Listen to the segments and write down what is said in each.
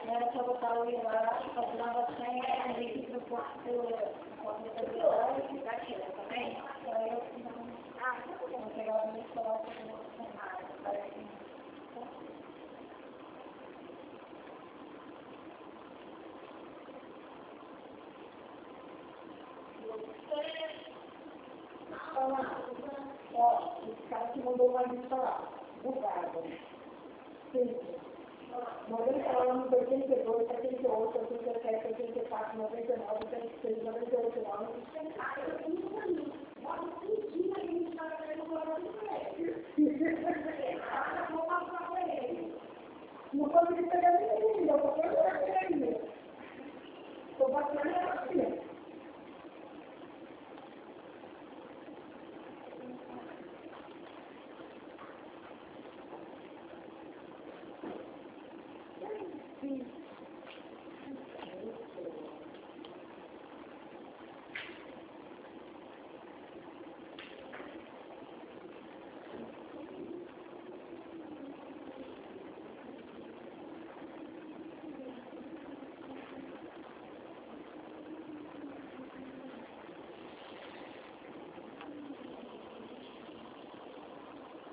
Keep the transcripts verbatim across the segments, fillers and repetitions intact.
Era para botar o lá, fazer uma vacina, e ir para o posto de saúde e ficar aqui, também. Aí eu ah, vou pegar o meu celular para ó, esse cara que mandou mais isso falar, bugado. Sim. noventa anos, oitenta e dois, setenta e oito, oitenta e sete, oitenta e quatro, noventa e nove, oitenta e seis, noventa e oito, noventa e nove. Cara, eu tenho um ano. Olha, um dia que a gente está fazendo um programa com ele. Ah, vou passar para ele. Não consegui pegar ninguém, eu vou pegar ele. Estou passando assim.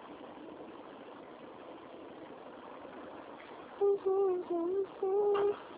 Mm-hmm.